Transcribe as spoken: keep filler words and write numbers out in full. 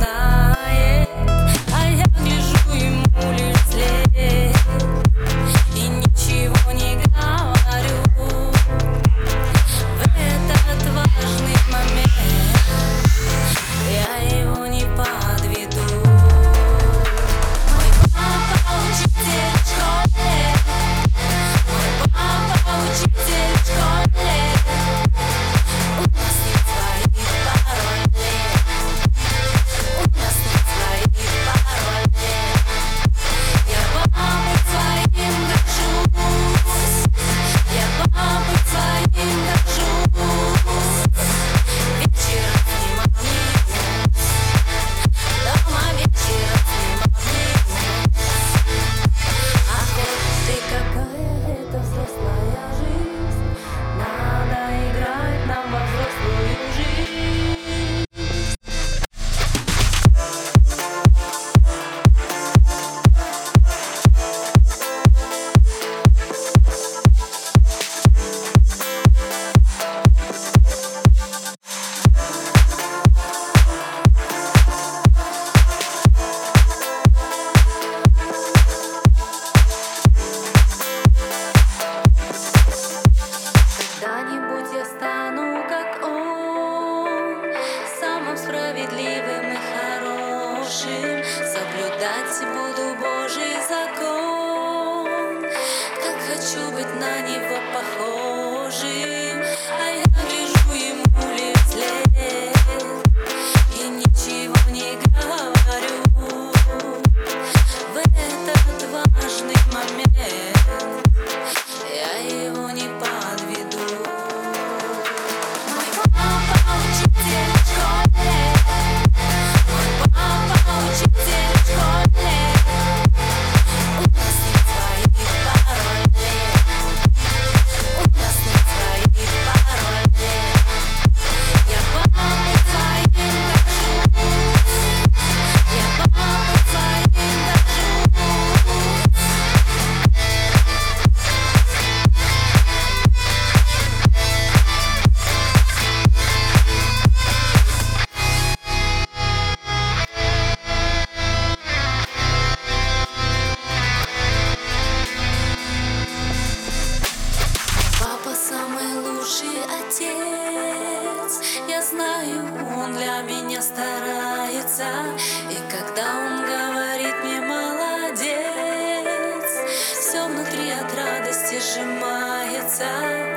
знает, а я гляжу ему лишь вслед и ничего не говорю. В этот важный момент я его не подведу. Мой папа учитель в школе, мой папа учитель в школе. У нас нет своих паролей, у нас нет своих паролей. Я папой своим горжусь, я папой своим горжусь. Вечером снимал минус, дома вечером снимал минус. Ах, вот ты какая это взрослая жизнь, надо играть нам во взрослую жизнь. Когда-нибудь я стану, как он, самым справедливым и хорошим. Соблюдать буду Божий закон, как хочу быть на него похожим. А я гляжу ему лишь вслед и ничего не говорю. В этот важный момент я его не подведу. Мой папа учитель в школе, мой папа учитель в школе. У нас нет своих паролей, у нас нет своих паролей. Я папой своим горжусь, я папой своим горжусь. Папа самый лучший отец, я знаю, он для меня старается. И когда он говорит мне молодец, все внутри от радости сжимается.